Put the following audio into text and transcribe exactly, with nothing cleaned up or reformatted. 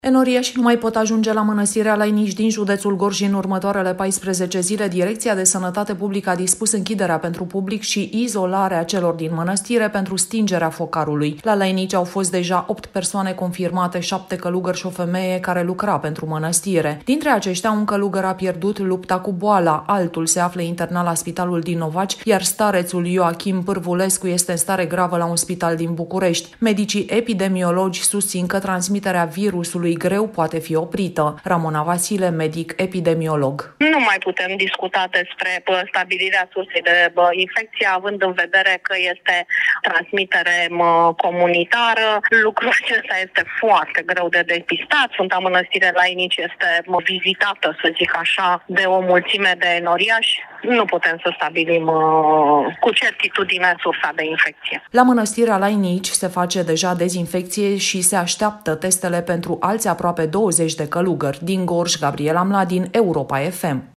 Enoriașii nu mai pot ajunge la Mănăstirea Lainici din județul Gorj în următoarele paisprezece zile. Direcția de Sănătate Publică a dispus închiderea pentru public și izolarea celor din mănăstire pentru stingerea focarului. La Lainici au fost deja opt persoane confirmate, șapte călugări și o femeie care lucra pentru mănăstire. Dintre aceștia, un călugăr a pierdut lupta cu boala, altul se află internat la spitalul din Novaci, iar starețul Ioachim Pârvulescu este în stare gravă la un spital din București. Medicii epidemiologi susțin că transmiterea virusului greu poate fi oprită. Ramona Vasile, medic epidemiolog. Nu mai putem discuta despre stabilirea sursei de infecție, având în vedere că este transmitere comunitară. Lucrul acesta este foarte greu de depistat. Sfânta Mănăstire Lainici este vizitată, să zic așa, de o mulțime de enoriași. Nu putem să stabilim cu certitudine sursa de infecție. La Mănăstirea Lainici se face deja dezinfecție și se așteaptă testele pentru alți aproape douăzeci de călugări. Din Gorj, Gabriela Mladin, Europa F M.